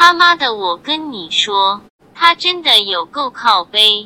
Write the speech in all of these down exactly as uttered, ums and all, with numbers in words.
他妈的，我跟你说，他真的有够靠背。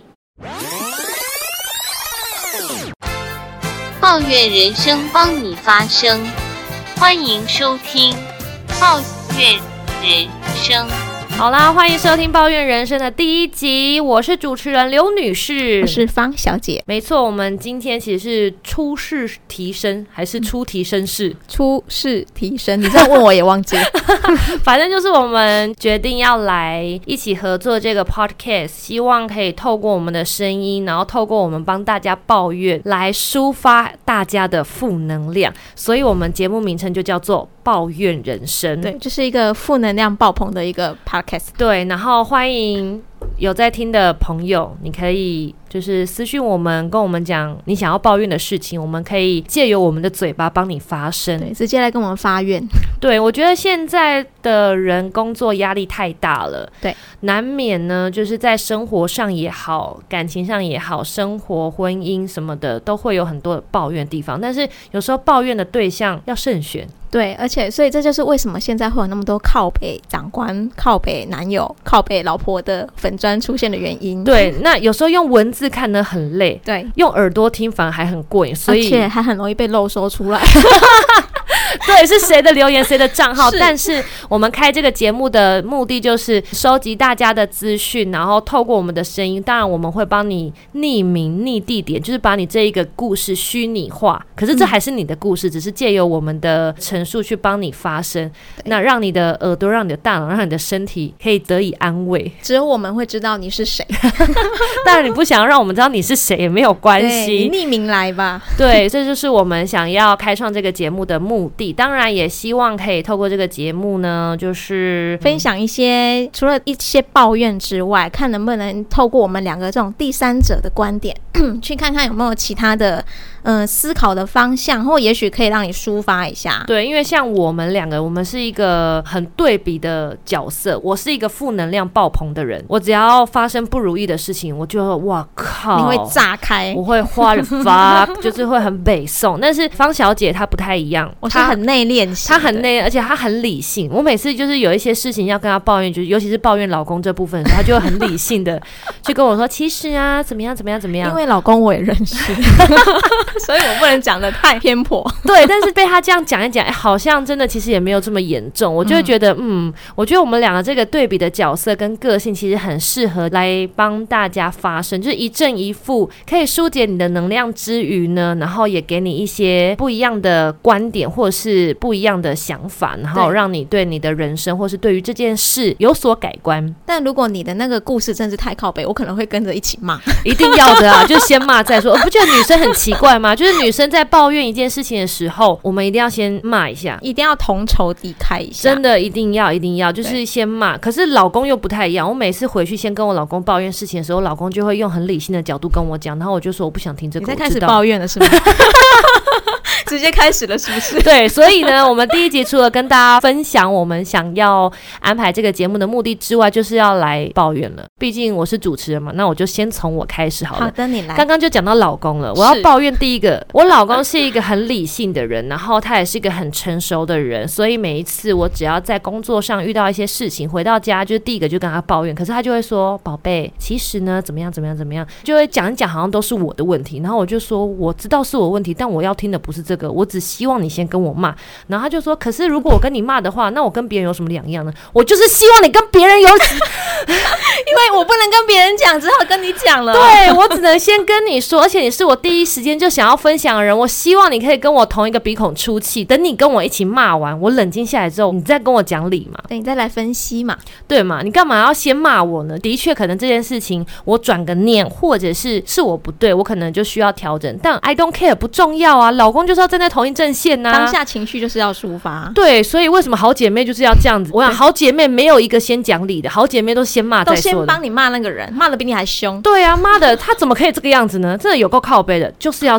抱怨人生，帮你发声，欢迎收听抱怨人生。 好啦，欢迎收听抱怨人生的第一集，我是主持人刘女士， 我是方小姐。 没错，我们今天其实是初试提升还是初提升试、嗯、 初试提升，你这样问我也忘记了反正就是我们决定要来一起合作这个 podcast， 希望可以透过我们的声音，然后透过我们帮大家抱怨来抒发大家的负能量，所以我们节目名称就叫做抱怨人生。 对，就是一个负能量爆棚的一个 podcast。 对，然后欢迎有在听的朋友，你可以就是私讯我们，跟我们讲你想要抱怨的事情，我们可以借由我们的嘴巴帮你发声。 对，直接来跟我们发怨。 对，我觉得现在的人工作压力太大了， 对， 难免呢就是在生活上也好，感情上也好，生活婚姻什么的都会有很多抱怨的地方，但是有时候抱怨的对象要慎选。 对，而且所以这就是为什么现在会有那么多靠北长官、靠北男友、靠北老婆的粉专出现的原因。 对，那有时候用文字看呢很累， 对， 用耳朵听反而还很过瘾，所以而且还很容易被漏收出来对，是谁的留言谁的账号，但是我们开这个节目的目的就是收集大家的资讯，然后透过我们的声音，当然我们会帮你匿名匿地点，就是把你这一个故事虚拟化，可是这还是你的故事、嗯、只是借由我们的陈述去帮你发声，那让你的耳朵，让你的大脑，让你的身体可以得以安慰。 只有我们会知道你是谁当然你不想要让我们知道你是谁也没有关系， 你匿名来吧。 对，这就是我们想要开创这个节目的目的，当然也希望可以透过这个节目呢，就是分享一些除了一些抱怨之外，看能不能透过我们两个这种第三者的观点去看看有没有其他的呃思考的方向，或也许可以让你抒发一下。 对，因为像我们两个，我们是一个很对比的角色，我是一个负能量爆棚的人，我只要发生不如意的事情，我就哇靠， 你会炸开， 我会花了发就是会很北宋。但是方小姐她不太一样， 我是很内敛型， 她很内，而且她很理性。我每次就是有一些事情要跟她抱怨，就是尤其是抱怨老公这部分的时候，她就会很理性的去跟我说，其实啊怎么样怎么样怎么样。 因为老公我也认识所以我不能讲得太偏颇对，但是被她这样讲一讲、欸、好像真的其实也没有这么严重，我就会觉得 嗯, 嗯我觉得我们两个这个对比的角色跟个性其实很适合来帮大家发声，就是一正一负，可以疏解你的能量之余呢，然后也给你一些不一样的观点或者是不一样的想法，然后让你对你的人生或是对于这件事有所改观。 但如果你的那个故事真是太靠北，我可能会跟着一起骂一定要的啊就先骂再说。我不觉得女生很奇怪吗？就是女生在抱怨一件事情的时候，我们一定要先骂一下， 一定要同仇敌忾一下， 真的一定要一定要就是先骂。可是老公又不太一样，我每次回去先跟我老公抱怨事情的时候，老公就会用很理性的角度跟我讲，然后我就说我不想听这个。 你在开始抱怨了是吗直接开始了是不是？ 对，所以呢我们第一集除了跟大家分享我们想要安排这个节目的目的之外，就是要来抱怨了。毕竟我是主持人嘛，那我就先从我开始好了。 好的，你来。 刚刚就讲到老公了，我要抱怨第一个，我老公是一个很理性的人，然后他也是一个很成熟的人，所以每一次我只要在工作上遇到一些事情，回到家就是第一个就跟他抱怨，可是他就会说宝贝其实呢怎么样怎么样怎么样，就会讲一讲好像都是我的问题，然后我就说我知道是我问题，但我要听的不是这个，我只希望你先跟我骂。然后他就说可是如果我跟你骂的话，那我跟别人有什么两样呢？我就是希望你跟别人有因为我不能跟别人讲，只好跟你讲了。 对，我只能先跟你说，而且你是我第一时间就想要分享的人，我希望你可以跟我同一个鼻孔出气，等你跟我一起骂完，我冷静下来之后，你再跟我讲理嘛。 对，你再来分析嘛。 对嘛，你干嘛要先骂我呢？的确可能这件事情我转个念，或者是是我不对，我可能就需要调整，但 I don't care 不重要啊，老公就是要站在同一阵线啊， 当下情绪就是要抒发。 对，所以为什么好姐妹就是要这样子？我想好姐妹没有一个先讲理的，好姐妹都先骂再说的， 都先帮你骂那个人，骂得比你还凶。 对啊，妈的，他怎么可以这个样子呢？真的有够靠背的，就是要这样。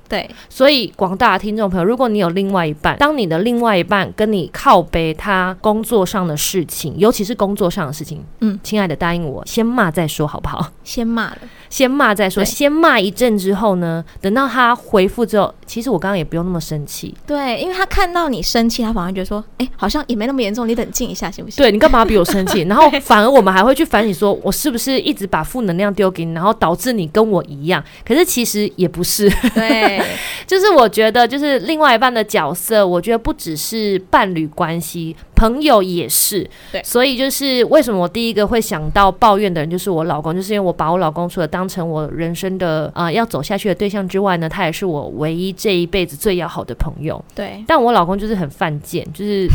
对， 所以广大的听众朋友，如果你有另外一半，当你的另外一半跟你靠背他工作上的事情，尤其是工作上的事情，嗯，亲爱的，答应我，先骂再说好不好？ 先骂了， 先骂再说，先骂一阵之后呢，等到他回复之后，其实我刚刚也不用那么生气。 对，因为他看到你生气，他反而觉得说，哎、欸，好像也没那么严重，你冷静一下行不行？ 对，你干嘛比我生气？然后反而我们还会去反省说，我是不是一直把负能量丢给你，然后导致你跟我一样？可是其实也不是。 对， 就是我觉得，就是另外一半的角色，我觉得不只是伴侣关系，朋友也是。 对， 所以就是为什么我第一个会想到抱怨的人就是我老公，就是因为我把我老公除了当成我人生的呃要走下去的对象之外呢，他也是我唯一这一辈子最要好的朋友。 对， 但我老公就是很犯贱，就是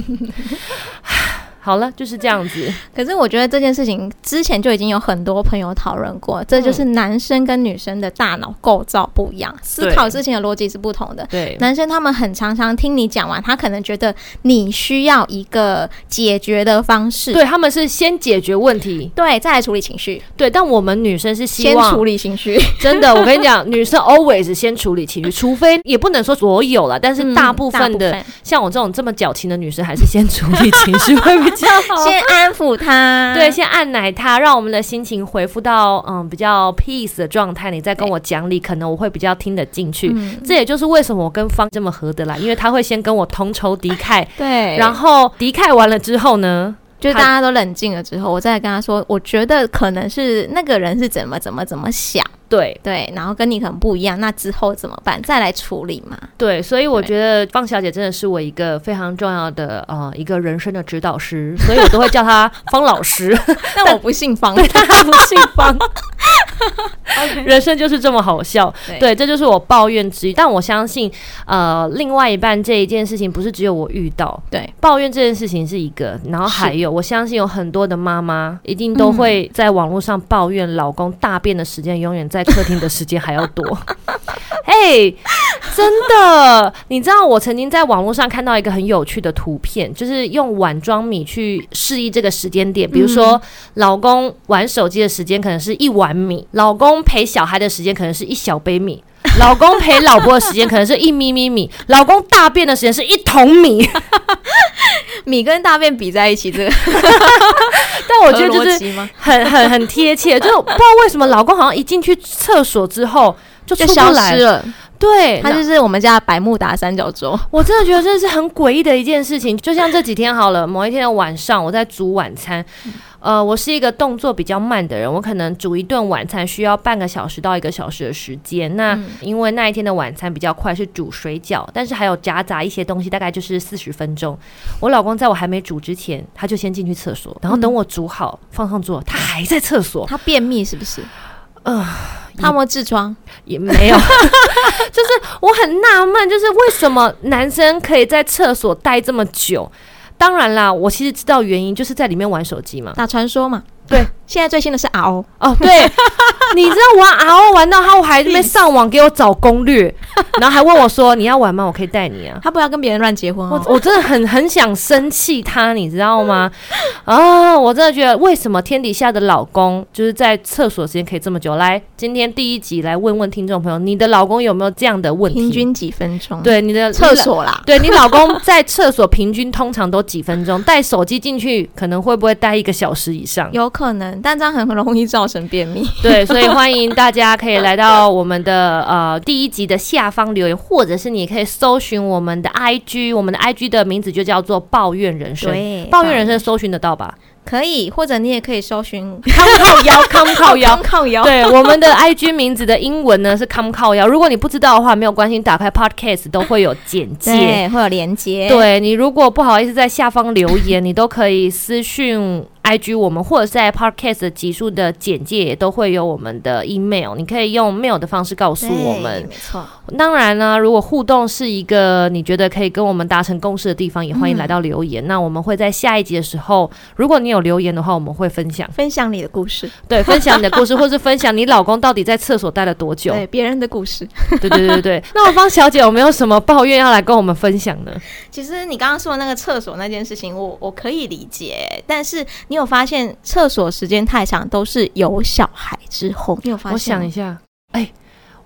好了，就是这样子。 可是我觉得这件事情之前就已经有很多朋友讨论过，这就是男生跟女生的大脑构造不一样，思考事情的逻辑是不同的。 对， 男生他们很常常听你讲完，他可能觉得你需要一个解决的方式， 对，他们是先解决问题， 对，再来处理情绪。 对，但我们女生是希望先处理情绪。 真的，我跟你讲，女生 always 先处理情绪，除非也不能说所有啦，但是大部分的、嗯、像我这种这么矫情的女生，还是先处理情绪会比较好。 先安抚他， 对，先按奶他，让我们的心情恢复到嗯比较 peace 的状态，你再跟我讲理，可能我会比较听得进去、嗯、这也就是为什么我跟方这么合得来，因为他会先跟我同仇敌忾， 对， 然后敌忾完了之后呢， 就大家都冷静了之后，我再跟他说，我觉得可能是那个人是怎么怎么怎么想， 对对，然后跟你可能不一样，那之后怎么办？再来处理嘛。 对，所以我觉得方小姐真的是我一个非常重要的呃一个人生的指导师，所以我都会叫她方老师。 但我不姓方， 对，她不姓方。Okay. 人生就是这么好笑， 对, 对，这就是我抱怨之一。但我相信，呃，另外一半这一件事情不是只有我遇到， 对， 抱怨这件事情是一个，然后还有，我相信有很多的妈妈一定都会在网络上抱怨老公大便的时间永远在客厅的时间还要多。嘿，真的，你知道我曾经在网络上看到一个很有趣的图片，就是用碗装米去示意这个时间点，比如说、嗯、老公玩手机的时间可能是一碗米，老公陪小孩的时间可能是一小杯米，老公陪老婆的时间可能是一咪咪米，老公大便的时间是一桶米。 米跟大便比在一起，这个但我觉得就是很很很贴切，就是我不知道为什么老公好像一进去厕所之后就出不来就消失了。 对， 他就是我们家的百慕达三角洲。 我真的觉得这是很诡异的一件事情。就像这几天好了，某一天的晚上，我在煮晚餐。呃，我是一个动作比较慢的人，我可能煮一顿晚餐需要半个小时到一个小时的时间。那因为那一天的晚餐比较快，是煮水饺，但是还有夹杂一些东西，大概就是四十分钟。我老公在我还没煮之前，他就先进去厕所，然后等我煮好放上桌，他还在厕所。 他便秘是不是？呃。他有没有痔疮？ 也没有。就是我很纳闷，就是为什么男生可以在厕所待这么久？当然啦，我其实知道原因，就是在里面玩手机嘛， 打传说嘛。 对， 现在最新的是 R O 哦，对，你知道玩 R O 玩到他还在那边上网给我找攻略，然后还问我说你要玩吗？我可以带你啊。 他不要跟别人乱结婚哦。 我我真的很很想生气他，你知道吗？啊，我真的觉得为什么天底下的老公就是在厕所时间可以这么久？来，今天第一集来问问听众朋友，你的老公有没有这样的问题？ 平均几分钟？ 对，你的厕所啦， 对你老公在厕所平均通常都几分钟？带手机进去可能会不会待一个小时以上？ 有可能，但这样很容易造成便秘。 对，所以欢迎大家可以来到我们的呃第一集的下方留言，或者是你可以搜寻我们的 I G， 我们的 I G 的名字就叫做抱怨人生。 对， 抱怨人生搜寻得到吧？ 可以，或者你也可以搜寻康靠腰，康靠腰， 康靠腰。 对，我们的 I G 名字的英文呢是康靠腰。如果你不知道的话，没有关系，打开 Podcast 都会有简介， 对，会有连结。 对，你如果不好意思在下方留言，你都可以私讯I G 我们，或者是在 Podcast 的集数的简介也都会有我们的 email， 你可以用 mail 的方式告诉我们。 没错。 当然呢，如果互动是一个你觉得可以跟我们达成共识的地方，也欢迎来到留言。嗯、那我们会在下一集的时候，如果你有留言的话，我们会分享分享你的故事， 对，分享你的故事，或是分享你老公到底在厕所待了多久， 对，别人的故事。 对对对对。那我方小姐有没有什么抱怨要来跟我们分享呢？ 其实你刚刚说的那个厕所那件事情，我我可以理解，但是你有发现厕所时间太长都是有小孩之后，你有发现？ 我想一下，哎、欸。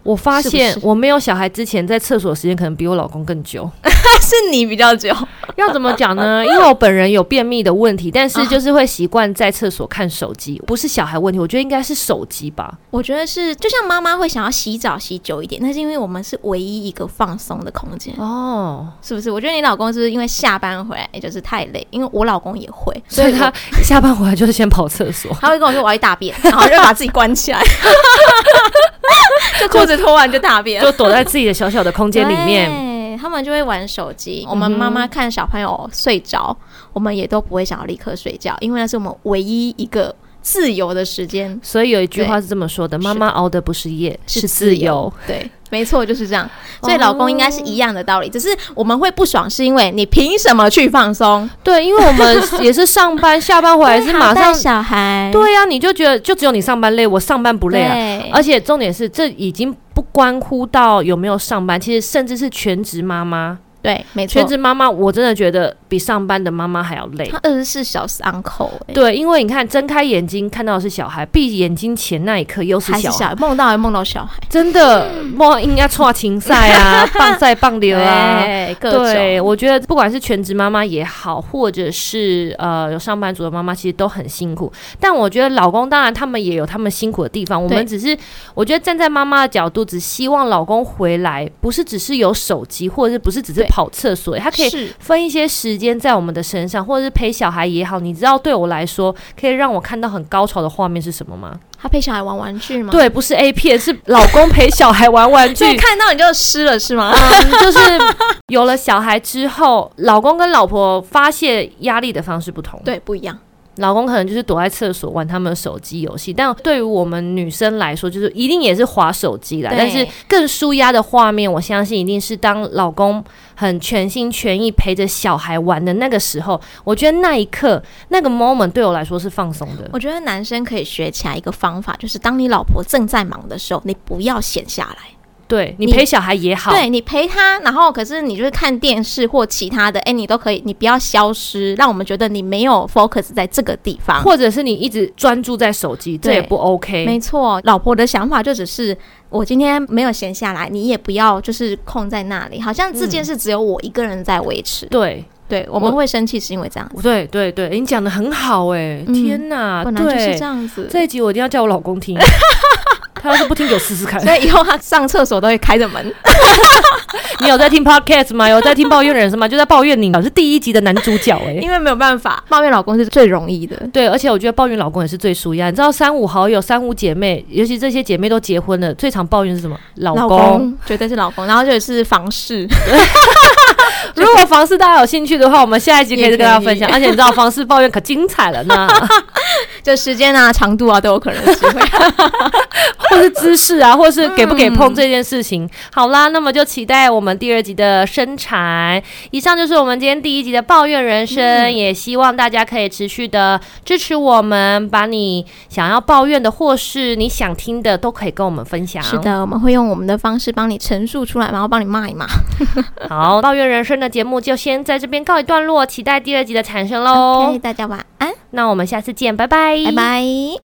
我发现是不是我没有小孩之前，在厕所时间可能比我老公更久。 是你比较久。 要怎么讲呢？因为我本人有便秘的问题，但是就是会习惯在厕所看手机，不是小孩问题，我觉得应该是手机吧。 我觉得是，就像妈妈会想要洗澡洗久一点，那是因为我们是唯一一个放松的空间哦，是不是？我觉得你老公是不是因为下班回来也就是太累，因为我老公也会， 所以他下班回来就是先跑厕所， 他会跟我说我要去大便，然后就把自己关起来。就裤子脱完就大便， 就躲在自己的小小的空间里面。 他们就会玩手机。我们妈妈看小朋友睡着，我们也都不会想要立刻睡觉，因为那是我们唯一一个自由的时间。 所以有一句话是这么说的：妈妈熬的不是夜，是自由。 对，没错，就是这样。所以老公应该是一样的道理，只是我们会不爽，是因为你凭什么去放松？ 对，因为我们也是上班，下班回来是马上带小孩。 对呀、啊，你就觉得就只有你上班累，我上班不累啊。而且重点是，这已经不关乎到有没有上班，其实甚至是全职妈妈。 对，没错， 全职妈妈我真的觉得比上班的妈妈还要累。 她二十四小时 on call、欸、 对，因为你看，睁开眼睛看到的是小孩，闭眼睛前那一刻又是小孩， 梦到还梦到小孩， 真的梦应该错青赛啊，棒赛棒流啊， 各种。 对，我觉得不管是全职妈妈也好，或者是呃有上班族的妈妈，其实都很辛苦。但我觉得老公当然他们也有他们辛苦的地方，我们只是我觉得站在妈妈的角度，只希望老公回来，不是只是有手机，或者是不是只是跑厕所，他可以分一些时间在我们的身上，或者是陪小孩也好。你知道对我来说可以让我看到很高潮的画面是什么吗？ 他陪小孩玩玩具吗？ 对，不是 A 片，是老公陪小孩玩玩具。 所以看到你就湿了是吗？ 嗯，就是有了小孩之后，老公跟老婆发泄压力的方式不同， 对，不一样。 老公可能就是躲在厕所玩他们的手机游戏，但对于我们女生来说，就是一定也是滑手机啦。但是更舒压的画面，我相信一定是当老公很全心全意陪着小孩玩的那个时候，我觉得那一刻那个 moment 对我来说是放松的。 我觉得男生可以学起来一个方法，就是当你老婆正在忙的时候，你不要闲下来。 对，你陪小孩也好， 对，你陪他，然后可是你就是看电视或其他的，哎，你都可以，你不要消失，让我们觉得你没有 focus 在这个地方， 或者是你一直专注在手机，这也不 OK。 没错，老婆的想法就只是我今天没有闲下来，你也不要就是空在那里，好像这件事只有我一个人在维持。嗯、对。对，我们会生气是因为这样子。 对对对，你讲的很好哎、欸嗯，天哪， 本来就是这样子。 这一集我一定要叫我老公听，他要是不听，给我试试看。 所以以后他上厕所都会开着门。 你有在听 podcast 吗？有在听抱怨人生吗？就在抱怨你，是第一集的男主角哎、欸。 因为没有办法，抱怨老公是最容易的。 对，而且我觉得抱怨老公也是最舒压。你知道三五好友、三五姐妹，尤其这些姐妹都结婚了，最常抱怨是什么？老公， 老公绝对是老公，然后就是房事。 如果房事大家有兴趣的话，我们下一集可以跟大家分享。而且你知道房事抱怨可精彩了呢， 就时间啊、长度啊都有可能机会， 或是姿势啊，或是给不给碰这件事情。嗯、好啦，那么就期待我们第二集的生产。以上就是我们今天第一集的抱怨人生，嗯、也希望大家可以持续的支持我们，把你想要抱怨的或是你想听的都可以跟我们分享。 是的，我们会用我们的方式帮你陈述出来，然后帮你骂一骂。 好，抱怨人生的节目就先在这边告一段落，期待第二集的产生喽。 OK， 大家晚安。 那我们下次见，拜拜， 拜拜。